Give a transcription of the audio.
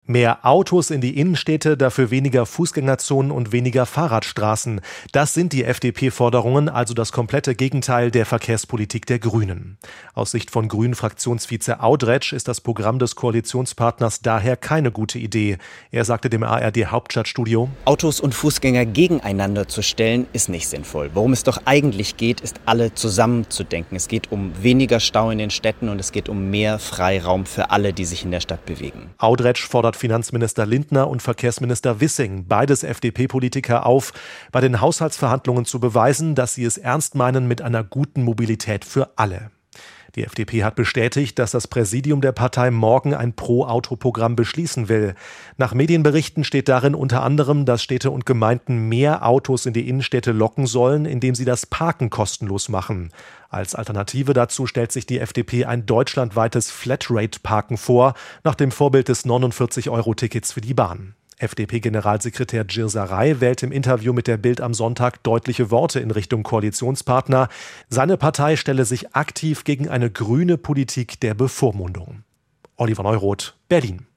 Mehr Autos in die Innenstädte, dafür weniger Fußgängerzonen und weniger Fahrradstraßen. Das sind die FDP-Forderungen, also das komplette Gegenteil der Verkehrspolitik der Grünen. Aus Sicht von Grünen-Fraktionsvize Audretsch ist das Programm des Koalitionspartners daher keine gute Idee. Er sagte dem ARD-Hauptstadtstudio: Autos und Fußgänger gegeneinander zu stellen, ist nicht sinnvoll. Worum es doch eigentlich geht, ist, alle zusammenzudenken. Es geht um weniger Stau in den Städten und es geht um mehr Freiraum für alle, die sich in der Stadt bewegen. Audretsch fordert Finanzminister Lindner und Verkehrsminister Wissing, beides FDP-Politiker, auf, bei den Haushaltsverhandlungen zu beweisen, dass sie es ernst meinen mit einer guten Mobilität für alle. Die FDP hat bestätigt, dass das Präsidium der Partei morgen ein Pro-Auto-Programm beschließen will. Nach Medienberichten steht darin unter anderem, dass Städte und Gemeinden mehr Autos in die Innenstädte locken sollen, indem sie das Parken kostenlos machen. Als Alternative dazu stellt sich die FDP ein deutschlandweites Flatrate-Parken vor, nach dem Vorbild des 49-Euro-Tickets für die Bahn. FDP-Generalsekretär Girsaray wählt im Interview mit der Bild am Sonntag deutliche Worte in Richtung Koalitionspartner. Seine Partei stelle sich aktiv gegen eine grüne Politik der Bevormundung. Oliver Neuroth, Berlin.